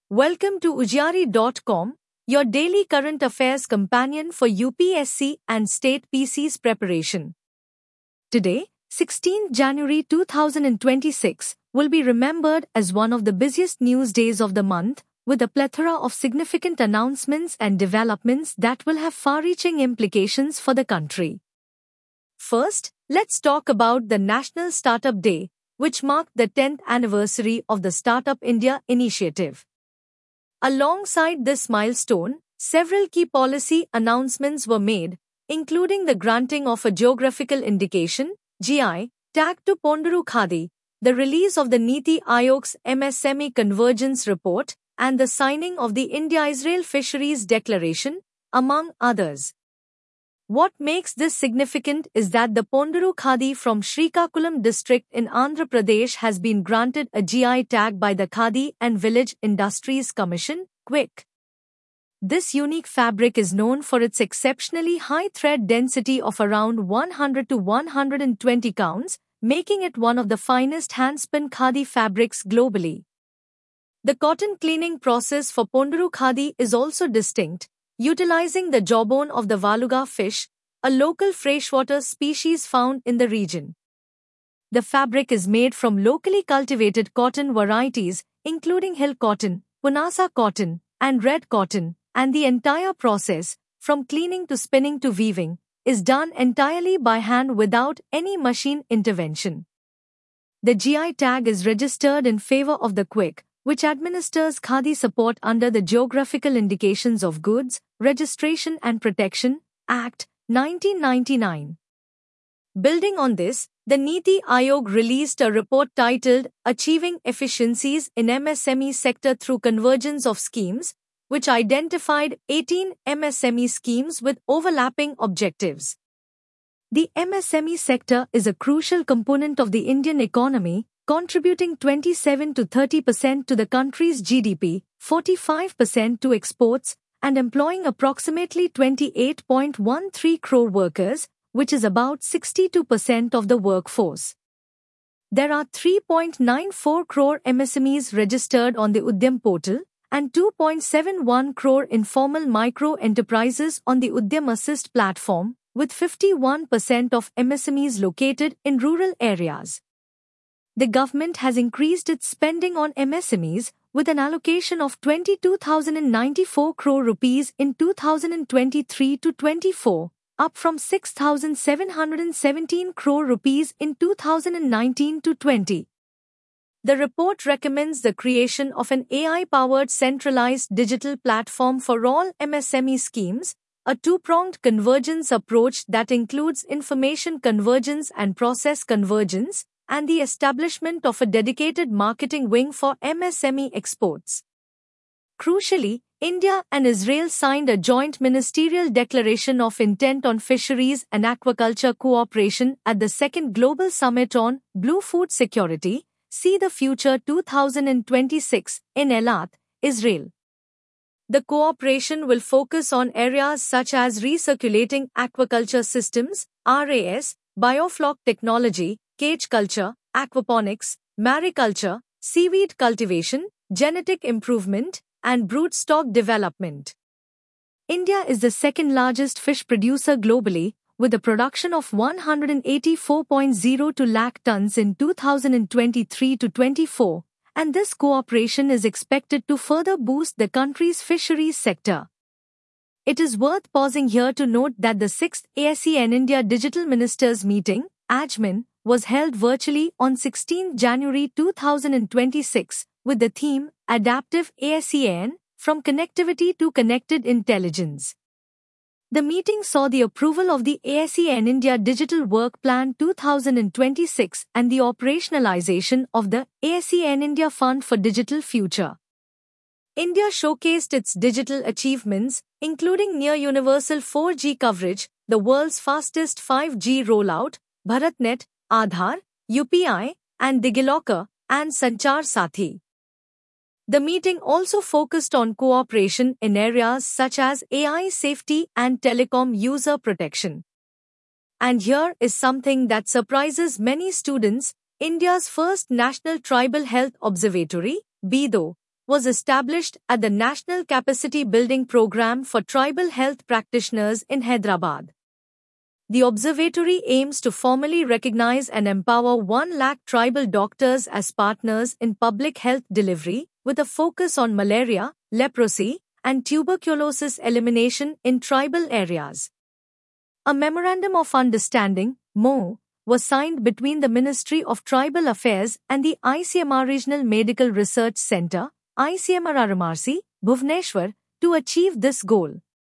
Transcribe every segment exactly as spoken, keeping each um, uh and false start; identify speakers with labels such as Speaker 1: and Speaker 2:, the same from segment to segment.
Speaker 1: Welcome to Ujjari dot com, your daily current affairs companion for U P S C and state P C's preparation. Today, sixteenth January two thousand twenty-six, will be remembered as one of the busiest news days of the month, with a plethora of significant announcements and developments that will have far-reaching implications for the country. First, let's talk about the National Startup Day, which marked the tenth anniversary of the Startup India initiative. Alongside this milestone, several key policy announcements were made, including the granting of a geographical indication (G I) tag to Ponduru Khadi, the release of the Niti Aayog's M S M E Convergence Report, and the signing of the India-Israel Fisheries Declaration, among others. What makes this significant is that the Ponduru Khadi from Srikakulam district in Andhra Pradesh has been granted a G I tag by the Khadi and Village Industries Commission, Quick. This unique fabric is known for its exceptionally high thread density of around one hundred to one hundred twenty counts, making it one of the finest handspun Khadi fabrics globally. The cotton cleaning process for Ponduru Khadi is also distinct, utilizing the jawbone of the Valuga fish, a local freshwater species found in the region. The fabric is made from locally cultivated cotton varieties, including hill cotton, punasa cotton, and red cotton, and the entire process, from cleaning to spinning to weaving, is done entirely by hand without any machine intervention. The G I tag is registered in favor of the Quick, which administers Khadi support under the Geographical Indications of Goods, Registration and Protection, Act, nineteen ninety-nine. Building on this, the Niti Aayog released a report titled Achieving Efficiencies in M S M E Sector Through Convergence of Schemes, which identified eighteen M S M E schemes with overlapping objectives. The M S M E sector is a crucial component of the Indian economy, contributing twenty-seven to thirty percent to the country's G D P, forty-five percent to exports, and employing approximately twenty-eight point one three crore workers, which is about sixty-two percent of the workforce. There are three point nine four crore M S M Es registered on the Udyam portal, and two point seven one crore informal micro-enterprises on the Udyam Assist platform, with fifty-one percent of M S M Es located in rural areas. The government has increased its spending on M S M Es with an allocation of twenty-two thousand ninety-four crore rupees in two thousand twenty-three to twenty-four, up from six thousand seven hundred seventeen crore rupees in two thousand nineteen to twenty. The report recommends the creation of an A I-powered centralized digital platform for all M S M E schemes, a two-pronged convergence approach that includes information convergence and process convergence, and the establishment of a dedicated marketing wing for M S M E exports. Crucially, India and Israel signed a joint ministerial declaration of intent on fisheries and aquaculture cooperation at the second Global Summit on Blue Food Security, See the Future two thousand twenty-six, in Eilat, Israel. The cooperation will focus on areas such as recirculating aquaculture systems, R A S, biofloc technology, cage culture, aquaponics, mariculture, seaweed cultivation, genetic improvement, and broodstock development. India is the second largest fish producer globally, with a production of one hundred eighty-four point zero two lakh tons in two thousand twenty-three to twenty-four, and this cooperation is expected to further boost the country's fisheries sector. It is worth pausing here to note that the sixth ASEAN India Digital Ministers Meeting, A G M I N, was held virtually on sixteenth January two thousand twenty-six, with the theme, Adaptive ASEAN, From Connectivity to Connected Intelligence. The meeting saw the approval of the ASEAN India Digital Work Plan two thousand twenty-six and the operationalization of the ASEAN India Fund for Digital Future. India showcased its digital achievements, including near-universal four G coverage, the world's fastest five G rollout, BharatNet, Aadhaar, U P I, and DigiLocker, and Sanchar Sathi. The meeting also focused on cooperation in areas such as A I safety and telecom user protection. And here is something that surprises many students: India's first National Tribal Health Observatory, B I D O, was established at the National Capacity Building Program for Tribal Health Practitioners in Hyderabad. The observatory aims to formally recognize and empower one lakh tribal doctors as partners in public health delivery, with a focus on malaria, leprosy, and tuberculosis elimination in tribal areas. A Memorandum of Understanding, M O U, was signed between the Ministry of Tribal Affairs and the I C M R Regional Medical Research Centre, I C M R R M R C, Bhubaneswar, to achieve this goal.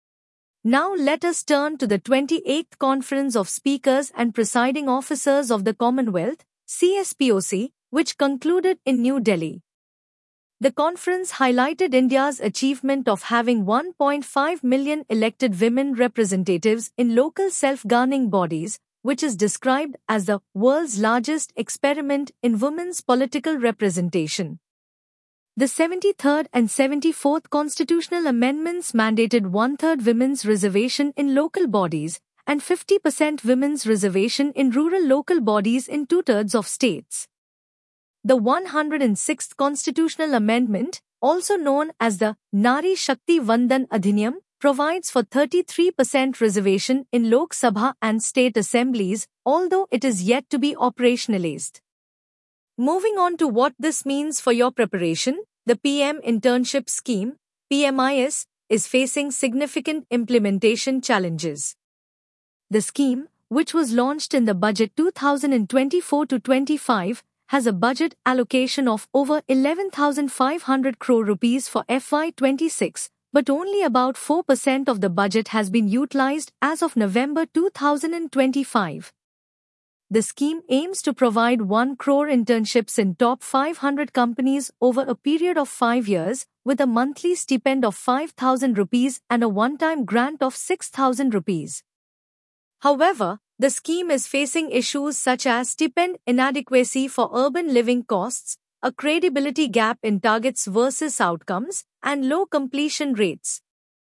Speaker 1: Now let us turn to the twenty-eighth Conference of Speakers and Presiding Officers of the Commonwealth, C S P O C, which concluded in New Delhi. The conference highlighted India's achievement of having one point five million elected women representatives in local self-governing bodies, which is described as the world's largest experiment in women's political representation. The seventy-third and seventy-fourth constitutional amendments mandated one-third women's reservation in local bodies and fifty percent women's reservation in rural local bodies in two-thirds of states. The one hundred sixth Constitutional Amendment, also known as the Nari Shakti Vandan Adhiniyam, provides for thirty-three percent reservation in Lok Sabha and state assemblies, although it is yet to be operationalized. Moving on to what this means for your preparation, the P M Internship Scheme, P M I S, is facing significant implementation challenges. The scheme, which was launched in the budget two thousand twenty-four to twenty-five, has a budget allocation of over eleven thousand five hundred crore rupees for F Y twenty-six, but only about four percent of the budget has been utilized as of November two thousand twenty-five. The scheme aims to provide one crore internships in top five hundred companies over a period of five years, with a monthly stipend of five thousand rupees and a one-time grant of six thousand rupees. However, the scheme is facing issues such as stipend inadequacy for urban living costs, a credibility gap in targets versus outcomes, and low completion rates.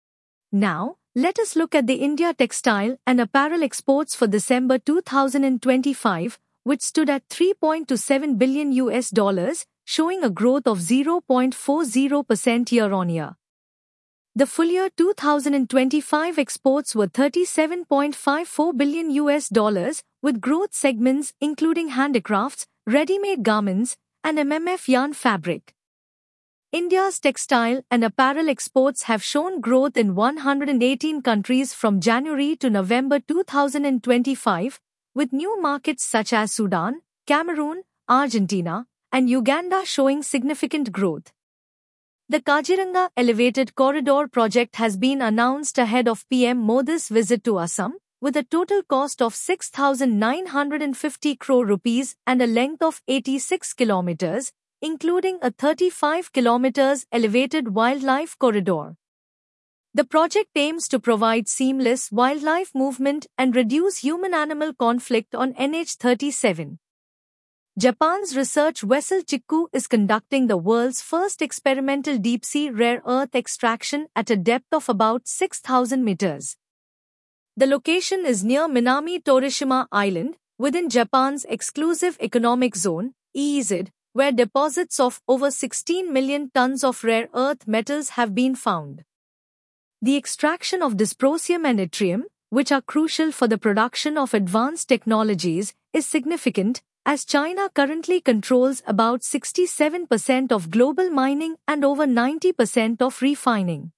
Speaker 1: Now, let us look at the India textile and apparel exports for December two thousand twenty-five, which stood at three point two seven billion U S dollars, showing a growth of zero point four zero percent year-on-year. The full year two thousand twenty-five exports were thirty-seven point five four billion U S dollars, with growth segments including handicrafts, ready-made garments, and M M F yarn fabric. India's textile and apparel exports have shown growth in one hundred eighteen countries from January to November two thousand twenty-five, with new markets such as Sudan, Cameroon, Argentina, and Uganda showing significant growth. The Kaziranga Elevated Corridor project has been announced ahead of P M Modi's visit to Assam, with a total cost of six thousand nine hundred fifty crore rupees and a length of eighty-six kilometers, including a thirty-five kilometers elevated wildlife corridor. The project aims to provide seamless wildlife movement and reduce human-animal conflict on N H thirty-seven. Japan's research vessel Chikku is conducting the world's first experimental deep-sea rare earth extraction at a depth of about six thousand meters. The location is near Minami Torishima Island, within Japan's exclusive economic zone, E E Z, where deposits of over sixteen million tons of rare earth metals have been found. The extraction of dysprosium and yttrium, which are crucial for the production of advanced technologies, is significant, as China currently controls about sixty-seven percent of global mining and over ninety percent of refining.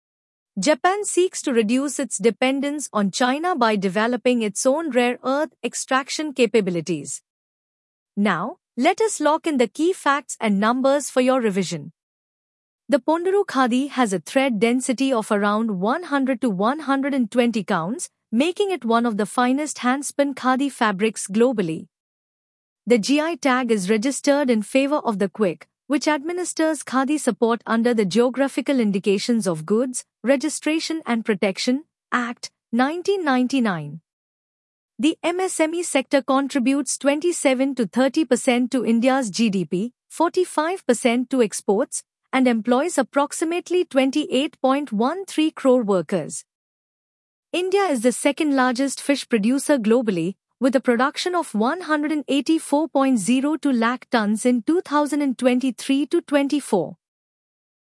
Speaker 1: Japan seeks to reduce its dependence on China by developing its own rare earth extraction capabilities. Now, let us lock in the key facts and numbers for your revision. The Ponduru Khadi has a thread density of around one hundred to one hundred twenty counts, making it one of the finest handspun khadi fabrics globally. The G I tag is registered in favor of the Quick, which administers khadi support under the Geographical Indications of Goods, Registration and Protection Act, nineteen ninety-nine. The M S M E sector contributes twenty-seven to thirty percent to India's G D P, forty-five percent to exports, and employs approximately twenty-eight point one three crore workers. India is the second largest fish producer globally, with a production of one hundred eighty-four point zero two lakh tons in two thousand twenty-three to twenty-four.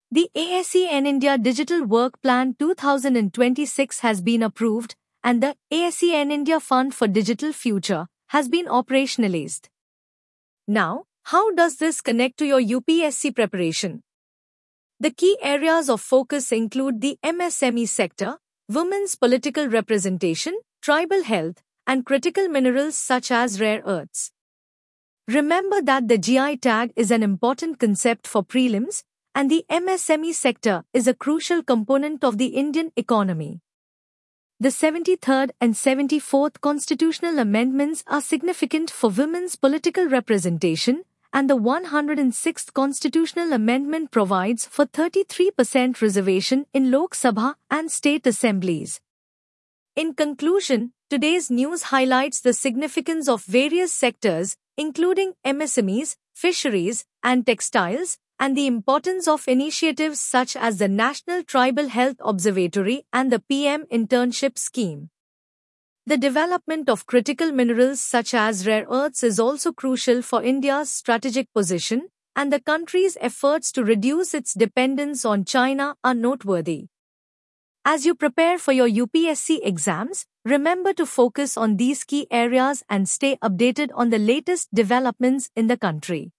Speaker 1: The ASEAN India Digital Work Plan two thousand twenty-six has been approved, and the ASEAN India Fund for Digital Future has been operationalized. Now, how does this connect to your U P S C preparation? The key areas of focus include the M S M E sector, women's political representation, tribal health, and critical minerals such as rare earths. Remember that the G I tag is an important concept for prelims, and the M S M E sector is a crucial component of the Indian economy. The seventy-third and seventy-fourth constitutional amendments are significant for women's political representation, and the one hundred sixth constitutional amendment provides for thirty-three percent reservation in Lok Sabha and state assemblies. In conclusion, today's news highlights the significance of various sectors, including M S M Es, fisheries, and textiles, and the importance of initiatives such as the National Tribal Health Observatory and the P M Internship Scheme. The development of critical minerals such as rare earths is also crucial for India's strategic position, and the country's efforts to reduce its dependence on China are noteworthy. As you prepare for your U P S C exams, remember to focus on these key areas and stay updated on the latest developments in the country.